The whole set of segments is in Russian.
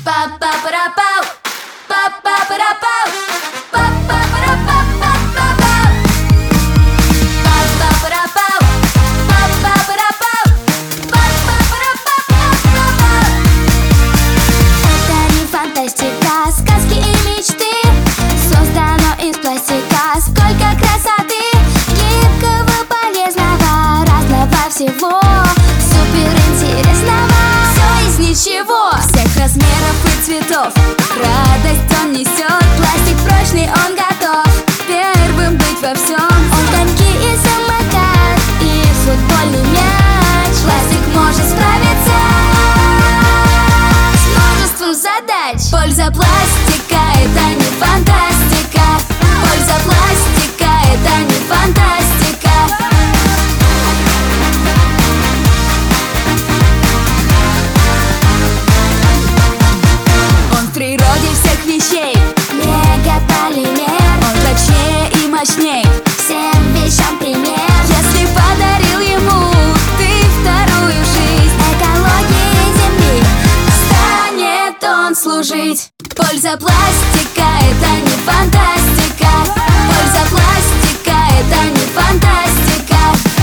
Па-па-пара-пау, па-па-пара-пау, па-па-пара-па-па-па-пау, па-па-пара-пау, па-па-пара-пау, па-па-пара-па-па-па-пау. Это не фантастика, сказки и мечты. Создано из пластика, сколько красоты, гибкого, полезного, разного всего, суперинтересного. Все из ничего, Всех размеров и цветов, радость он несет. пластик прочный, он готов первым быть во всем. Он коньки и самокат, и футбольный мяч. Пластик может справиться С множеством задач. Польза пластика — это не фантастика. Польза пластика — это не фантастика. Он в природе всех вещей, Мегаполимер, он прочнее и мощней. всем вещам пример. Если подарил ему ты вторую жизнь, Экологии земли станет он служить. Польза пластика — это не фантастика. Польза пластика — это не фантастика.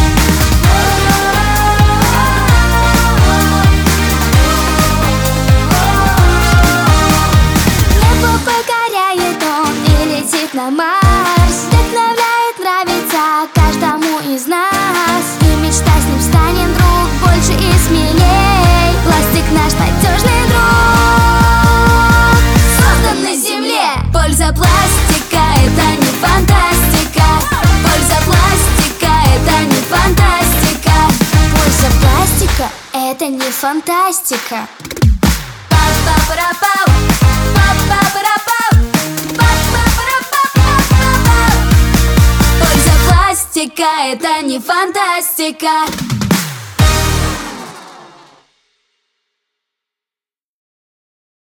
небо покоряет он и летит на Марс. Вдохновляет, нравится каждому из нас, и мечта с ним станет, друг, больше и смелей. Пластик наш надежный друг, создан на земле. Польза пластика — это не фантастика. Польза пластика — это не фантастика. Польза пластика — это не фантастика. Па-па-пара-пау, па-па-пара-пау, па-па-пара-па-па-па-пау. Польза пластика — это не фантастика.